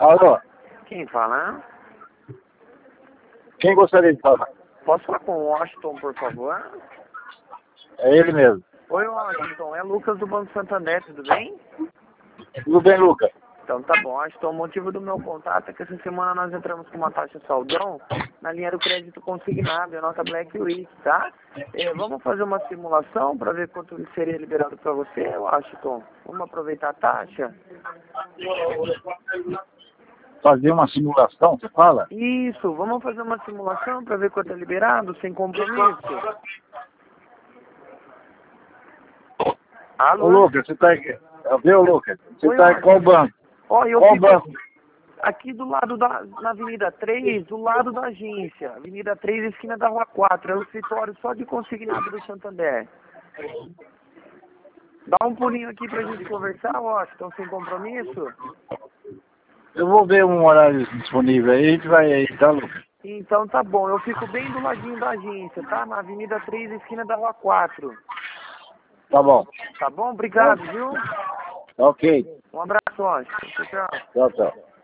Alô? Quem fala? Quem gostaria de falar? Posso falar com o Washington, por favor? É ele mesmo. Oi, Washington. É Lucas do Banco Santander, tudo bem? Tudo bem, Lucas? Então tá bom, Washington. O motivo do meu contato é que essa semana nós entramos com uma taxa saldão na linha do crédito consignado, a nossa Black Week, tá? Vamos fazer uma simulação para ver quanto seria liberado para você, Washington? Vamos aproveitar a taxa? Fazer uma simulação, você fala? Isso, vamos fazer uma simulação para ver quanto é liberado, sem compromisso. Alô? Ô, Lucas, você tá aqui. Viu, Lucas? Você Oi, tá em qual banco? Ó, eu Qual fico banco? aqui do lado na Avenida 3, do lado da agência. Avenida 3, esquina da Rua 4. É o escritório só de consignado do Santander. Dá um pulinho aqui pra gente conversar, Washington, sem compromisso. Eu vou ver um horário disponível aí, a gente vai aí, tá, Lucas? Então tá bom, eu fico bem do ladinho da agência, tá? Na Avenida 3, esquina da Rua 4. Tá bom. Tá bom? Obrigado, viu? Ok. Um abraço, Washington. Tchau, tchau. Tchau, tchau.